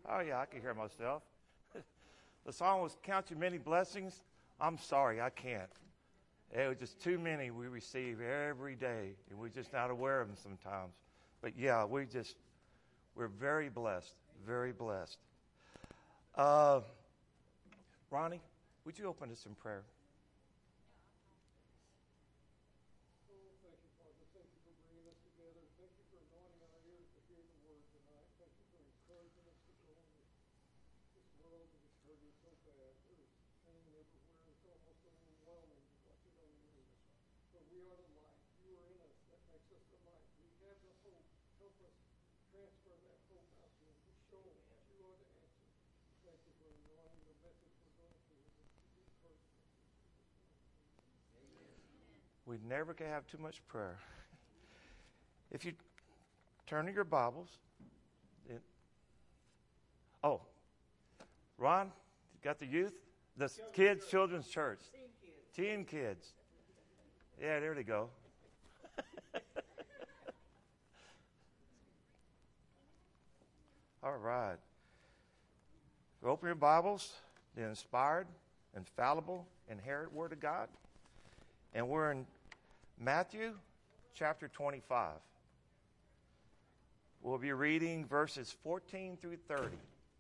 Oh, yeah, I can hear myself. The song was Count Your Many Blessings. I'm sorry, I can't. It was just too many we receive every day, and we're just not aware of them sometimes. But, yeah, we're very blessed, very blessed. Ronnie, would you open us in prayer? We never can have too much prayer. If you turn to your Bibles. Ron, you got the youth? The kids, children's church. Teen kids. Yeah, there they go. All right. Open your Bibles, the inspired, infallible, inerrant Word of God. And we're in Matthew chapter 25. We'll be reading verses 14 through 30.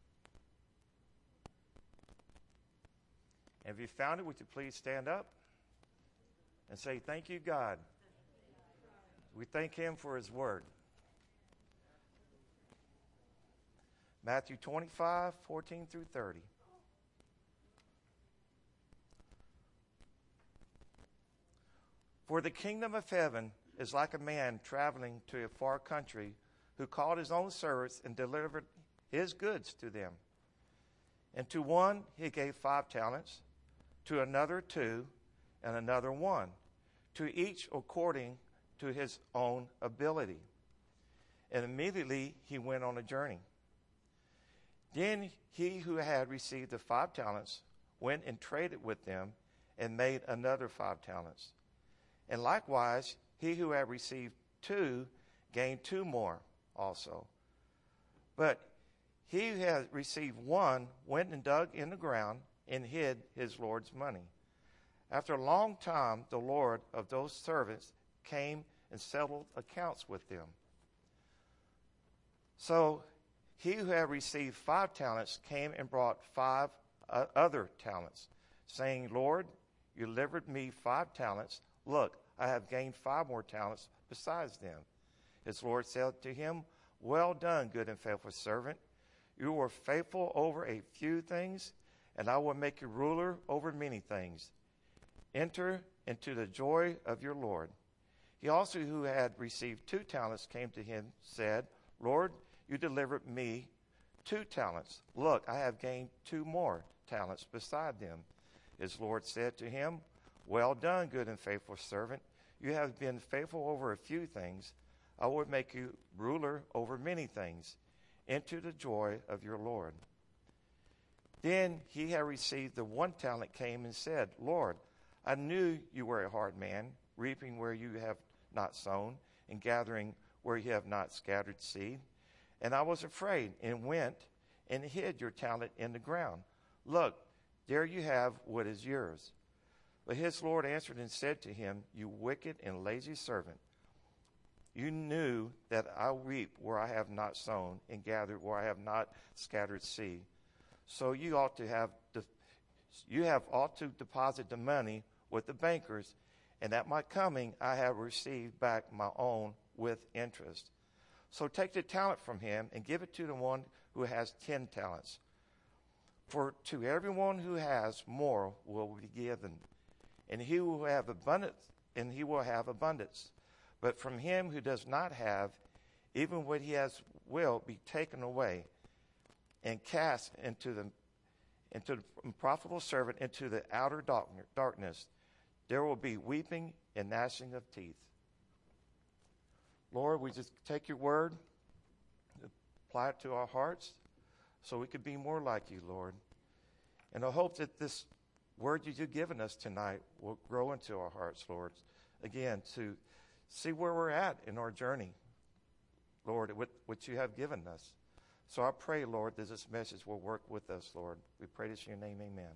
And if you found it, would you please stand up and say, "Thank you, God." We thank Him for His Word. Matthew 25, 14 through 30. For the kingdom of heaven is like a man traveling to a far country, who called his own servants and delivered his goods to them. And to one he gave 5 talents, to another 2, and another 1, to each according to his own ability. And immediately he went on a journey. Then he who had received the 5 talents went and traded with them and made another 5 talents. And likewise, he who had received 2 gained 2 more also. But he who had received 1 went and dug in the ground and hid his Lord's money. After a long time, the Lord of those servants came and settled accounts with them. So he who had received 5 talents came and brought 5 other talents, saying, "Lord, you delivered me 5 talents. Look, I have gained 5 more talents besides them." His Lord said to him, "Well done, good and faithful servant. You were faithful over a few things, and I will make you ruler over many things. Enter into the joy of your Lord." He also, who had received 2 talents, came to him, said, "Lord, you delivered me 2 talents. Look, I have gained 2 more talents beside them." His Lord said to him, "Well done, good and faithful servant. You have been faithful over a few things. I will make you ruler over many things. Enter the joy of your Lord." Then he had received the 1 talent came and said, "Lord, I knew you were a hard man, reaping where you have not sown, and gathering where you have not scattered seed. And I was afraid, and went and hid your talent in the ground. Look, there you have what is yours." But his Lord answered and said to him, "You wicked and lazy servant, you knew that I reap where I have not sown, and gather where I have not scattered seed. So you ought to deposit the money with the bankers, and at my coming I have received back my own with interest. So take the talent from him and give it to the one who has 10 talents. For to everyone who has, more will be given, and he will have abundance. But from him who does not have, even what he has will be taken away, and cast into the unprofitable servant into the outer darkness. There will be weeping and gnashing of teeth." Lord, we just take your word, apply it to our hearts, so we could be more like you, Lord. And I hope that this word you've given us tonight will grow into our hearts, Lord. Again, to see where we're at in our journey, Lord, what you have given us. So I pray, Lord, that this message will work with us, Lord. We pray this in your name, amen.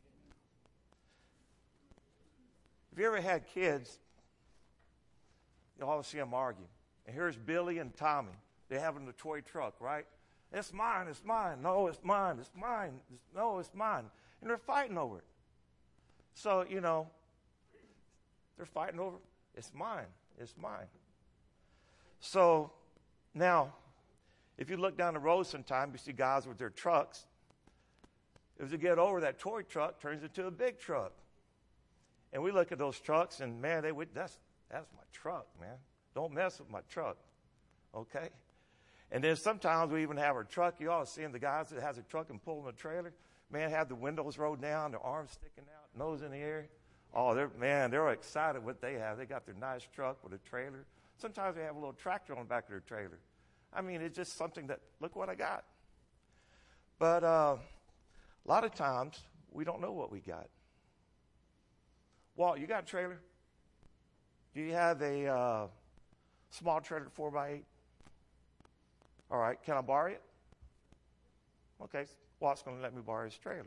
Have you ever had kids, you always see them argue. And here's Billy and Tommy. They're having the toy truck, right? It's mine, it's mine. No, it's mine, it's mine. No, it's mine. And they're fighting over it. So, they're fighting over, it's mine, it's mine. So now, if you look down the road sometime, you see guys with their trucks. As you get over, that toy truck turns into a big truck. And we look at those trucks, and man, that's my truck, man. Don't mess with my truck, okay? And then sometimes we even have our truck. You all see the guys that has a truck and pulling a trailer. Man, have the windows rolled down, their arms sticking out, nose in the air. Oh, they're excited what they have. They got their nice truck with a trailer. Sometimes they have a little tractor on the back of their trailer. I mean, it's just something that, look what I got. But a lot of times, we don't know what we got. Walt, you got a trailer? Do you have a small trailer 4x8? All right, can I borrow it? Okay, Walt's going to let me borrow his trailer.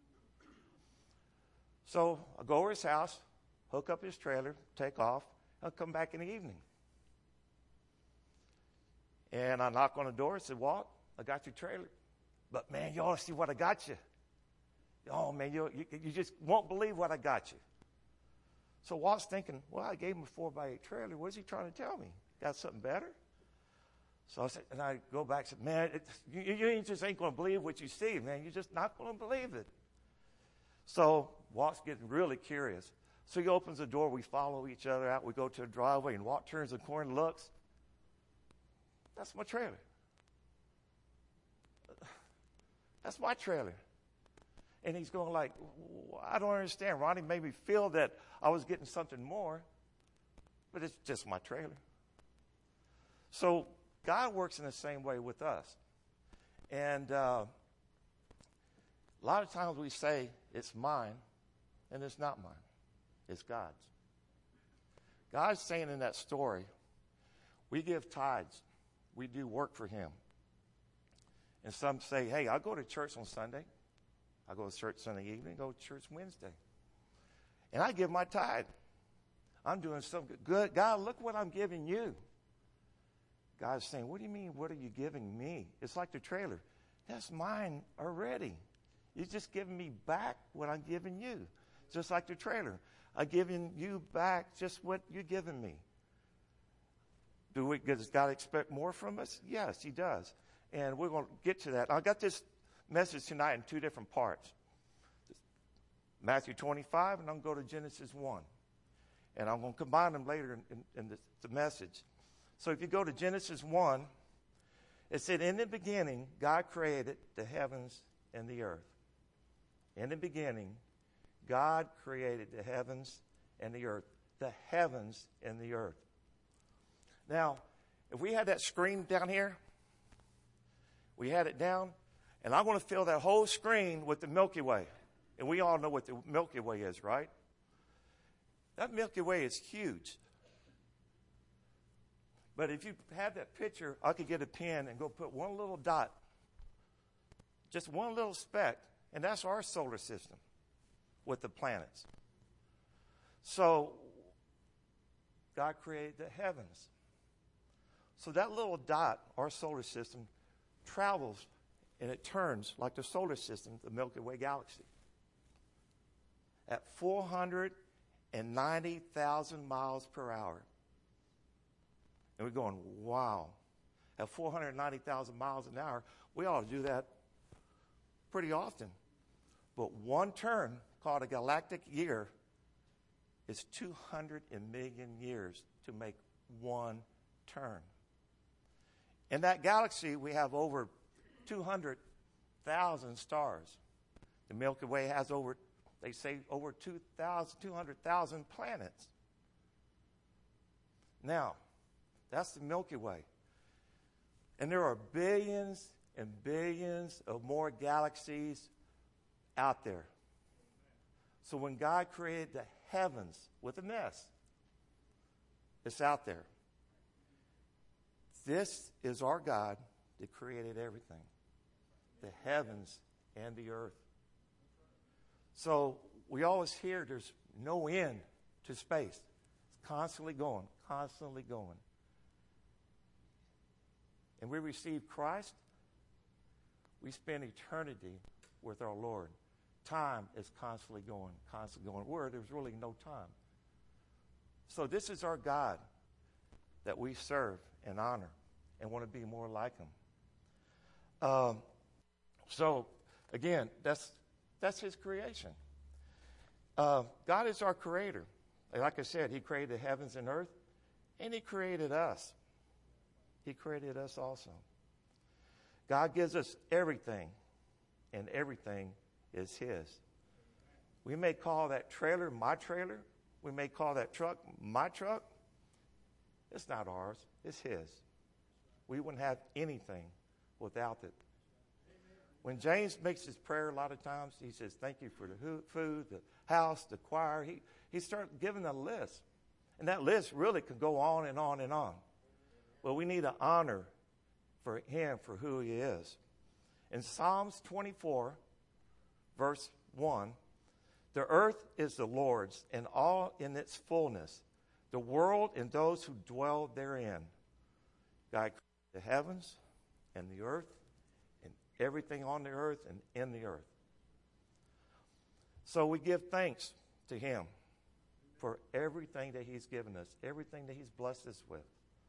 So I go over his house, hook up his trailer, take off. I'll come back in the evening. And I knock on the door and said, Walt, I got your trailer. But, man, you ought to see what I got you. Oh, man, you just won't believe what I got you. So Walt's thinking, well, I gave him a 4x8 trailer. What is he trying to tell me? Got something better? So I said, and I go back and said, man, you just ain't going to believe what you see, man. You're just not going to believe it. So Walt's getting really curious. So he opens the door. We follow each other out. We go to a driveway, and Walt turns the corner and looks. That's my trailer. That's my trailer. And he's going like, I don't understand. Ronnie made me feel that I was getting something more, but it's just my trailer. So God works in the same way with us. And a lot of times we say it's mine, and it's not mine. It's God's. God's saying in that story, we give tithes. We do work for him. And some say, hey, I go to church on Sunday. I go to church Sunday evening, go to church Wednesday. And I give my tithe. I'm doing something good. God, look what I'm giving you. God's saying, what do you mean, what are you giving me? It's like the trailer. That's mine already. You're just giving me back what I'm giving you. Just like the trailer. I'm giving you back just what you're giving me. Does God expect more from us? Yes, he does. And we're going to get to that. I got this message tonight in two different parts. Matthew 25, and I'm going to go to Genesis 1. And I'm going to combine them later in the message. So if you go to Genesis 1, it said, in the beginning, God created the heavens and the earth. In the beginning, God created the heavens and the earth. The heavens and the earth. Now, if we had that screen down here, we had it down, and I'm going to fill that whole screen with the Milky Way. And we all know what the Milky Way is, right? That Milky Way is huge. But if you had that picture, I could get a pen and go put one little dot, just one little speck, and that's our solar system with the planets. So God created the heavens. So that little dot, our solar system, travels and it turns like the solar system, the Milky Way galaxy, at 490,000 miles per hour. And we're going, wow. At 490,000 miles an hour, we ought to do that pretty often. But one turn, called a galactic year, is 200 million years to make one turn. In that galaxy, we have over 200,000 stars. The Milky Way has over 200,000 planets. Now, that's the Milky Way. And there are billions and billions of more galaxies out there. So when God created the heavens with an S, it's out there. This is our God that created everything. the heavens and the earth. So we always hear there's no end to space. It's constantly going, constantly going. And we receive Christ, we spend eternity with our Lord. Time is constantly going, where there's really no time. So this is our God that we serve and honor and want to be more like him. So again, that's his creation. God is our creator. Like I said, he created the heavens and earth, and he created us. He created us also. God gives us everything, and everything is his. We may call that trailer my trailer. We may call that truck my truck. It's not ours. It's his. We wouldn't have anything without it. When James makes his prayer a lot of times, he says, thank you for the food, the house, the choir. He starts giving a list. And that list really could go on and on and on. But we need to honor for him for who he is. In Psalms 24, verse 1, the earth is the Lord's and all in its fullness, the world and those who dwell therein. God created the heavens and the earth and everything on the earth and in the earth. So we give thanks to him for everything that he's given us, everything that he's blessed us with.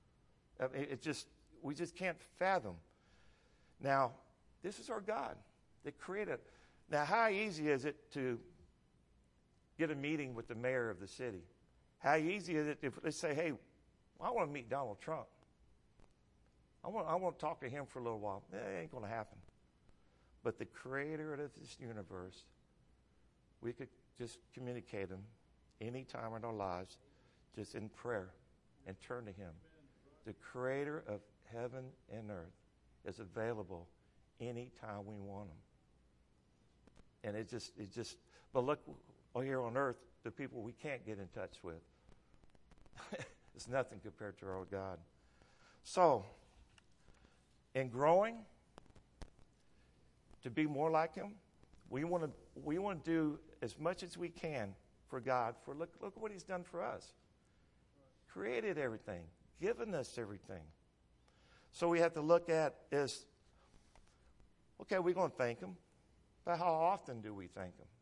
We just can't fathom. Now, this is our God that created. Now, how easy is it to get a meeting with the mayor of the city? How easy is it if they say, hey, I want to meet Donald Trump. I want to talk to him for a little while. It ain't going to happen. But the creator of this universe, we could just communicate him any time in our lives, just in prayer, and turn to him. The creator of heaven and earth is available anytime we want him. And but look, here on earth, the people we can't get in touch with. It's nothing compared to our God. So, in growing to be more like him, we want to do as much as we can for God. For look what he's done for us. Created everything, given us everything. So we have to look at is, okay, we're going to thank him, but how often do we thank him?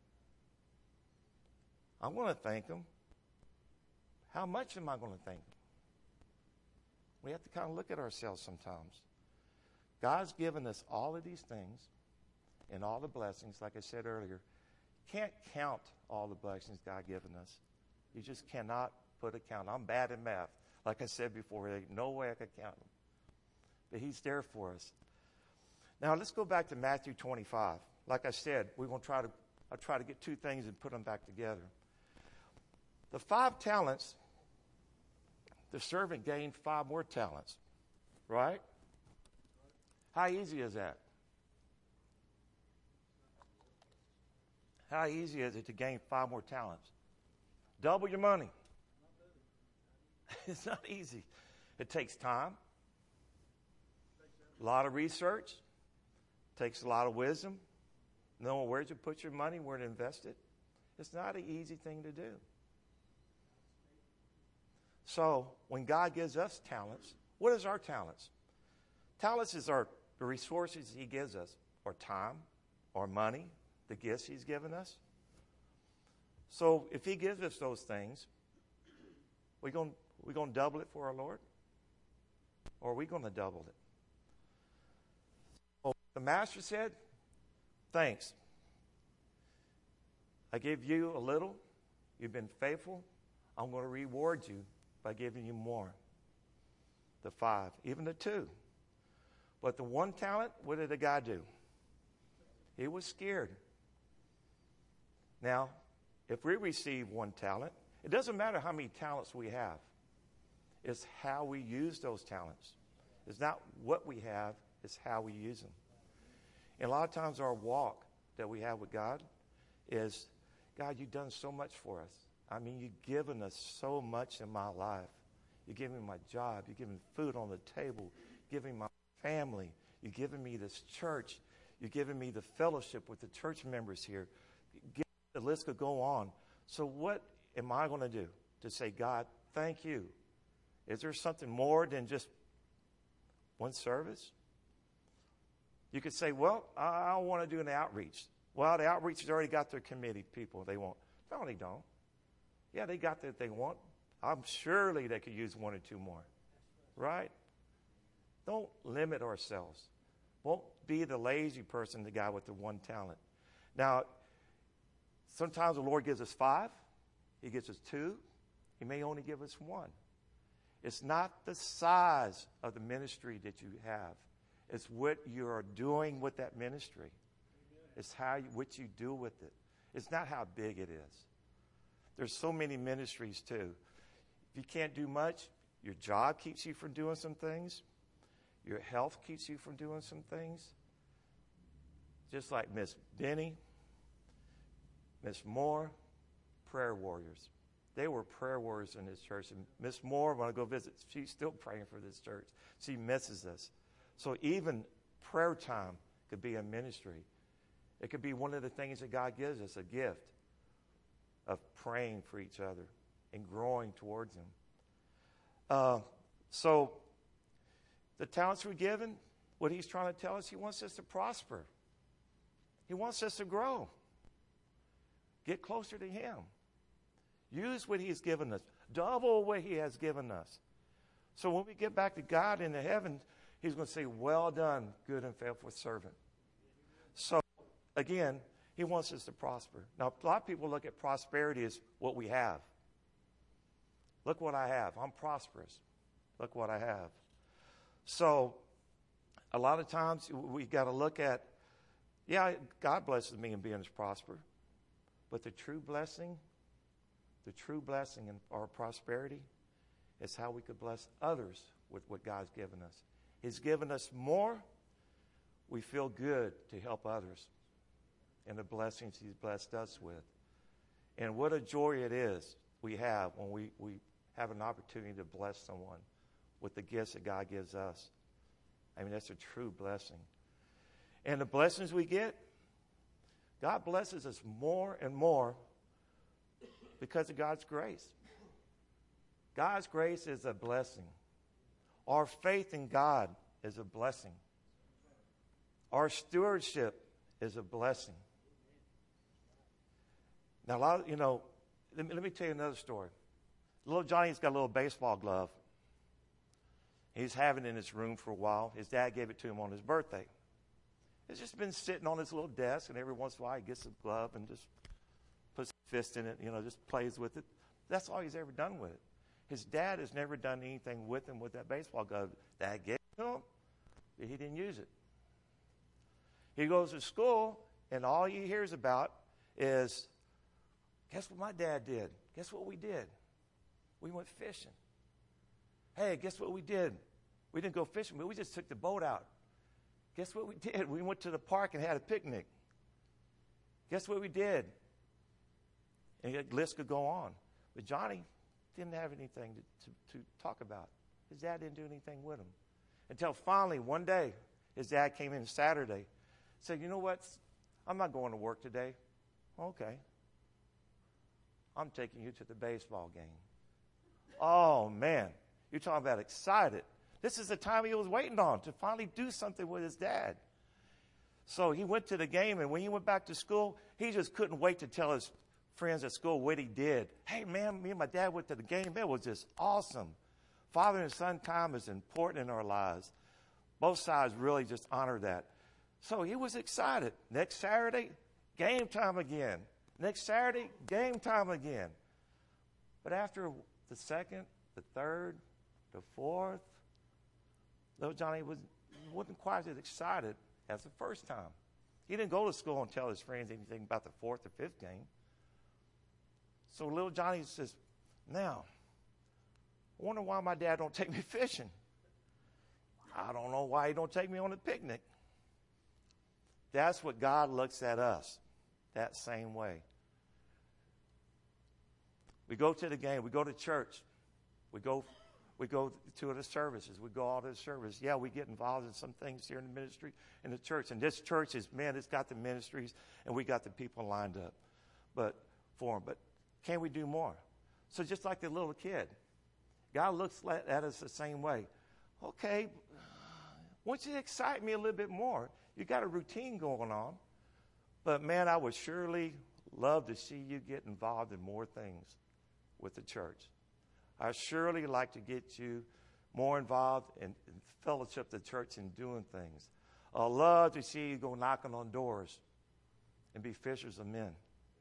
I'm going to thank him. How much am I going to thank him? We have to kind of look at ourselves sometimes. God's given us all of these things and all the blessings, like I said earlier. Can't count all the blessings God given us. You just cannot put a count. I'm bad at math. Like I said before, there's no way I could count them. But he's there for us. Now, let's go back to Matthew 25. Like I said, I'll try to get two things and put them back together. The 5 talents, the servant gained 5 more talents, right? How easy is that? How easy is it to gain 5 more talents? Double your money. It's not easy. It takes time, a lot of research, takes a lot of wisdom, knowing where to put your money, where to invest it. It's not an easy thing to do. So when God gives us talents, what is our talents? Talents is the resources he gives us, or time, or money, the gifts he's given us. So if he gives us those things, we going to double it for our Lord? Or are we going to double it? So the master said, thanks. I gave you a little. You've been faithful. I'm going to reward you by giving you more. The 5, even the 2. But the 1 talent, what did the guy do? He was scared. Now, if we receive 1 talent, it doesn't matter how many talents we have. It's how we use those talents. It's not what we have, it's how we use them. And a lot of times our walk that we have with God is, God, you've done so much for us. I mean, you've given us so much in my life. You've given me my job. You've given me food on the table. You've given me my family. You've given me this church. You've given me the fellowship with the church members here. The list could go on. So what am I going to do to say, God, thank you? Is there something more than just one service? You could say, well, I want to do an outreach. Well, the outreach has already got their committee people they want. No, they don't. Yeah, they got that they want. I'm surely they could use one or two more. Right? Don't limit ourselves. Won't be the lazy person, the guy with the one talent. Now, sometimes the Lord gives us 5. He gives us 2. He may only give us 1. It's not the size of the ministry that you have. It's what you are doing with that ministry. It's what you do with it. It's not how big it is. There's so many ministries, too. If you can't do much, your job keeps you from doing some things. Your health keeps you from doing some things. Just like Miss Benny, Miss Moore, prayer warriors. They were prayer warriors in this church. And Miss Moore, when I go visit, she's still praying for this church. She misses us. So even prayer time could be a ministry. It could be one of the things that God gives us, a gift of praying for each other and growing towards Him. So the talents we're given, what He's trying to tell us, He wants us to prosper. He wants us to grow. Get closer to Him. Use what He's given us. Double what He has given us. So when we get back to God in the heavens, He's going to say, well done, good and faithful servant. So, again, He wants us to prosper. Now, a lot of people look at prosperity as what we have. Look what I have. I'm prosperous. Look what I have. So, a lot of times we got to look at, yeah, God blesses me in being as prosper. But the true blessing in our prosperity is how we could bless others with what God's given us. He's given us more. We feel good to help others and the blessings He's blessed us with. And what a joy it is we have when we have an opportunity to bless someone with the gifts that God gives us. I mean, that's a true blessing. And the blessings we get, God blesses us more and more because of God's grace. God's grace is a blessing. Our faith in God is a blessing. Our stewardship is a blessing. Now, let me tell you another story. Little Johnny's got a little baseball glove. He's having it in his room for a while. His dad gave it to him on his birthday. It's just been sitting on his little desk, and every once in a while he gets a glove and just puts his fist in it, just plays with it. That's all he's ever done with it. His dad has never done anything with him with that baseball glove. Dad gave it to him, but he didn't use it. He goes to school, and all he hears about is, guess what my dad did? Guess what we did? We went fishing. Hey, guess what we did? We didn't go fishing, but we just took the boat out. Guess what we did? We went to the park and had a picnic. Guess what we did? And the list could go on. But Johnny didn't have anything to talk about. His dad didn't do anything with him. Until finally, one day, his dad came in Saturday, said, you know what? I'm not going to work today. Okay. I'm taking you to the baseball game. Oh, man. You're talking about excited. This is the time he was waiting on to finally do something with his dad. So he went to the game, and when he went back to school, he just couldn't wait to tell his friends at school what he did. Hey, man, me and my dad went to the game. It was just awesome. Father and son time is important in our lives. Both sides really just honor that. So he was excited. Next Saturday, game time again. Next Saturday, game time again. But after the second, the third, the fourth, little Johnny wasn't quite as excited as the first time. He didn't go to school and tell his friends anything about the fourth or fifth game. So little Johnny says, now, I wonder why my dad don't take me fishing. I don't know why he don't take me on a picnic. That's what God looks at us, that same way. We go to the game. We go to church. We go We go to the services. We go all to the service. Yeah, we get involved in some things here in the ministry, in the church. And this church is, man, it's got the ministries, and we got the people lined up for them. But can we do more? So just like the little kid, God looks at us the same way. Okay, I want you to excite me a little bit more. You got a routine going on. But, man, I would surely love to see you get involved in more things with the church. I surely like to get you more involved in fellowship the church and doing things. I love to see you go knocking on doors and be fishers of men.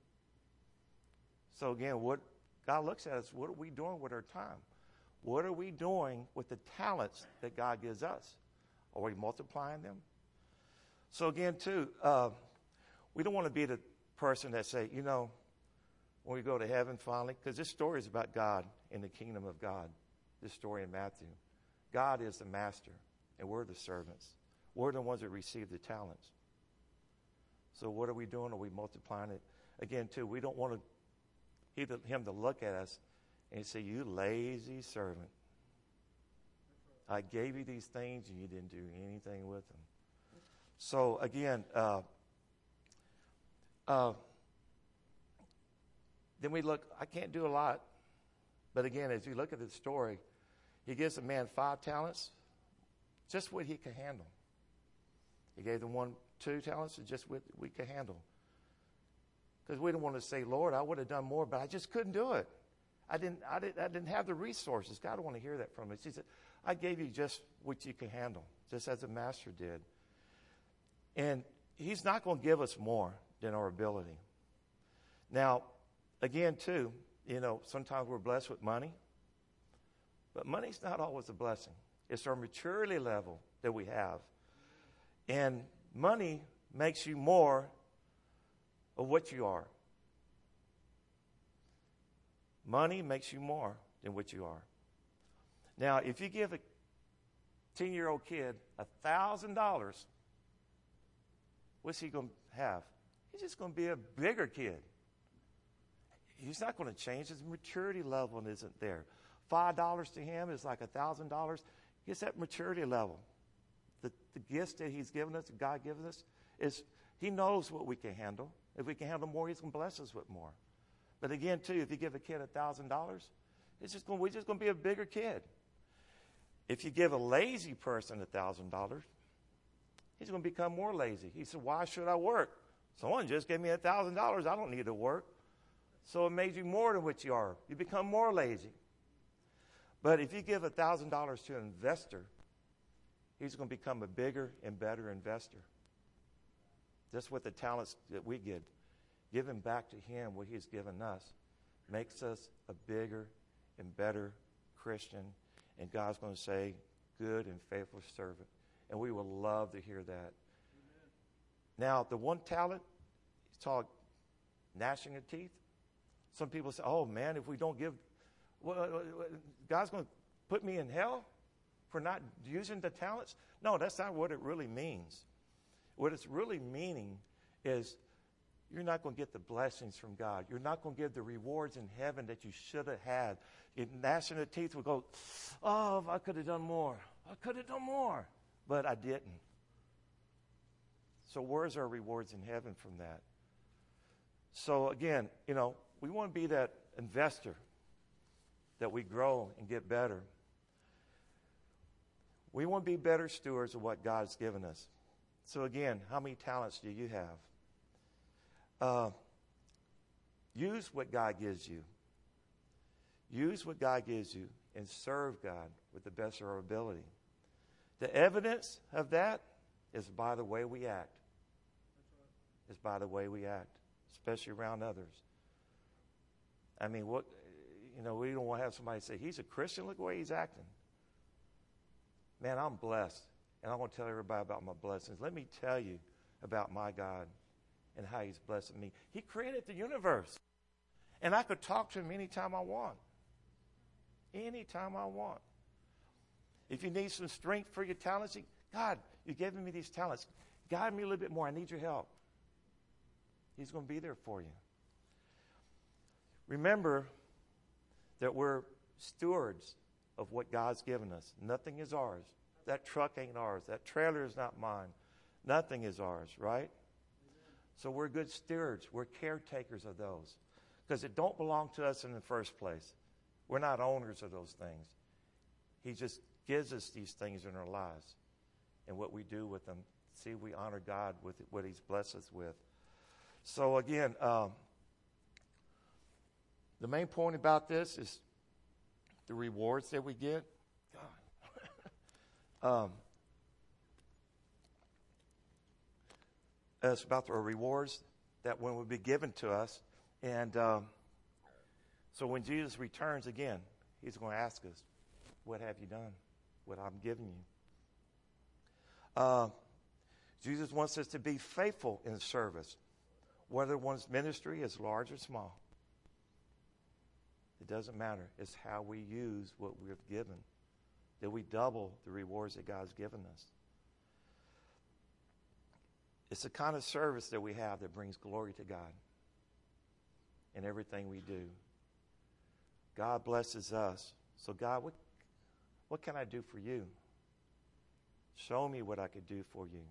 So again, what God looks at us, what are we doing with our time? What are we doing with the talents that God gives us? Are we multiplying them? So again, too, we don't want to be the person that say, you know, when we go to heaven finally, because this story is about God and the kingdom of God, this story in Matthew. God is the master, and we're the servants. We're the ones that receive the talents. So what are we doing? Are we multiplying it? Again, too, we don't want him to look at us and say, you lazy servant. I gave you these things, and you didn't do anything with them. So, again, then we look, I can't do a lot. But again, as you look at the story, he gives a man 5 talents, just what he could handle. He gave them 2 talents, and just what we could handle. Because we don't want to say, Lord, I would have done more, but I just couldn't do it. I didn't have the resources. God don't want to hear that from us. He said, I gave you just what you can handle, just as the master did. And he's not going to give us more than our ability. Now, again, too, you know, sometimes we're blessed with money. But money's not always a blessing. It's our maturity level that we have. And money makes you more of what you are. Money makes you more than what you are. Now, if you give a 10-year-old kid $1,000, what's he going to have? He's just going to be a bigger kid. He's not going to change. His maturity level isn't there. $5 to him is like $1,000. It's that maturity level. The gifts that he's given us, God given us, is he knows what we can handle. If we can handle more, he's going to bless us with more. But again, too, if you give a kid $1,000, we're just going to be a bigger kid. If you give a lazy person $1,000, he's going to become more lazy. He said, why should I work? Someone just gave me $1,000. I don't need to work. So it made you more than what you are. You become more lazy. But if you give $1,000 to an investor, he's going to become a bigger and better investor. That's what the talents that we get. Giving back to him what he's given us makes us a bigger and better Christian. And God's going to say, good and faithful servant. And we will love to hear that. Amen. Now, the one talent, it's called gnashing of teeth. Some people say, oh, man, if we don't give, God's going to put me in hell for not using the talents? No, that's not what it really means. What it's really meaning is you're not going to get the blessings from God. You're not going to get the rewards in heaven that you should have had. Gnashing of teeth will go, oh, if I could have done more. I could have done more. But I didn't. So where's our rewards in heaven from that? So again, you know, we want to be that investor that we grow and get better. We want to be better stewards of what God's given us. So again, how many talents do you have? Use what God gives you. Use what God gives you and serve God with the best of our ability. The evidence of that is by the way we act. It's by the way we act, especially around others. I mean, we don't want to have somebody say, he's a Christian, look the way he's acting. Man, I'm blessed, and I want to tell everybody about my blessings. Let me tell you about my God and how he's blessing me. He created the universe, and I could talk to him anytime I want. Anytime I want. If you need some strength for your talents, God, you've given me these talents. Guide me a little bit more. I need your help. He's going to be there for you. Remember that we're stewards of what God's given us. Nothing is ours. That truck ain't ours. That trailer is not mine. Nothing is ours, right? So we're good stewards. We're caretakers of those. Because it don't belong to us in the first place. We're not owners of those things. He just gives us these things in our lives. And what we do with them. See, we honor God with what he's blessed us with. So again, the main point about this is the rewards that we get. It's about the rewards that will be given to us. And so when Jesus returns again, he's going to ask us, what have you done? What I'm giving you. Jesus wants us to be faithful in service, whether one's ministry is large or small. It doesn't matter. It's how we use what we've given. That we double the rewards that God's given us. It's the kind of service that we have that brings glory to God in everything we do. God blesses us. So God, what can I do for you? Show me what I could do for you.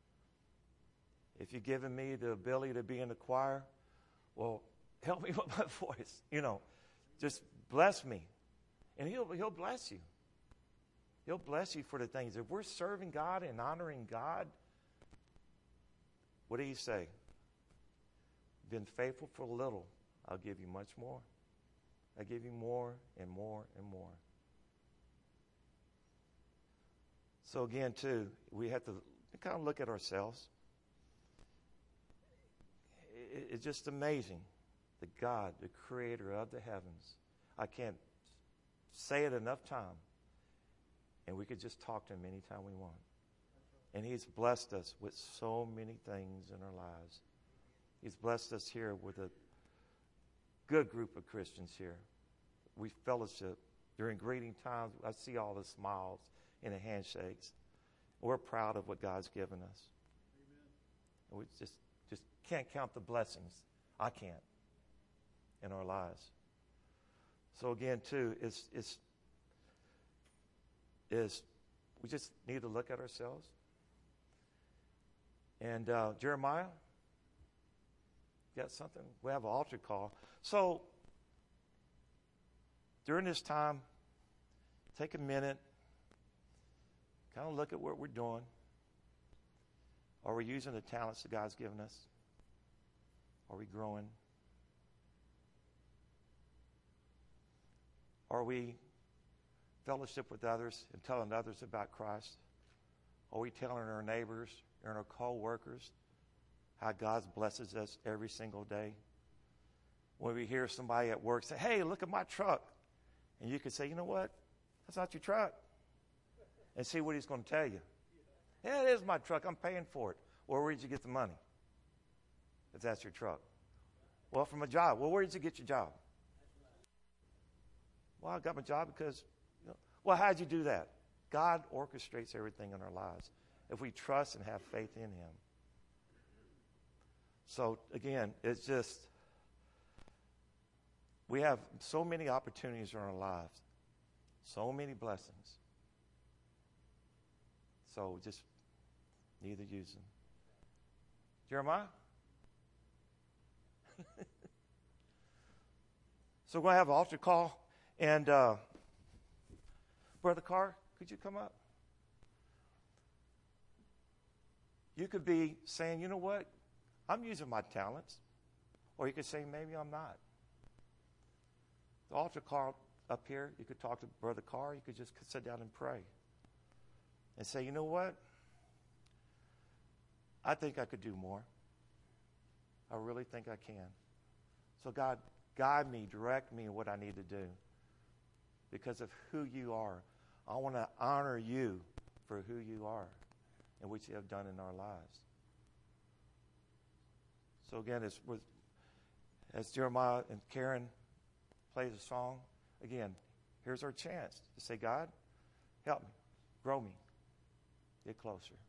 If you've given me the ability to be in the choir, well, help me with my voice. Just bless me. And he'll bless you. He'll bless you for the things. If we're serving God and honoring God, what do you say? Been faithful for little, I'll give you much more. I give you more and more and more. So again, too, we have to kind of look at ourselves. It's just amazing that God, the creator of the heavens, I can't say it enough time, and we could just talk to him anytime we want. And he's blessed us with so many things in our lives. He's blessed us here with a good group of Christians here. We fellowship during greeting times. I see all the smiles and the handshakes. We're proud of what God's given us. Amen. And we just can't count the blessings. I can't in our lives. So again, too, is we just need to look at ourselves. And Jeremiah, got something? We have an altar call. So during this time, take a minute, kind of look at what we're doing. Are we using the talents that God's given us? Are we growing? Are we fellowship with others and telling others about Christ? Are we telling our neighbors and our co-workers how God blesses us every single day? When we hear somebody at work say, hey, look at my truck. And you could say, you know what? That's not your truck. And see what he's going to tell you. Yeah, it is my truck. I'm paying for it. Well, where did you get the money? If that's your truck. Well, from a job. Well, where did you get your job? Well, I got my job because, well, how did you do that? God orchestrates everything in our lives if we trust and have faith in him. So, again, it's just, we have so many opportunities in our lives, so many blessings. So, just need to use them. Jeremiah? So, we're going to have an altar call. And, Brother Carr, could you come up? You could be saying, you know what? I'm using my talents. Or you could say, maybe I'm not. The altar call up here, you could talk to Brother Carr. You could just sit down and pray. And say, you know what? I think I could do more. I really think I can. So God, guide me, direct me in what I need to do. Because of who you are. I want to honor you for who you are and what you have done in our lives. So again, as Jeremiah and Karen plays a song, again, here's our chance to say, God, help me, grow me, get closer.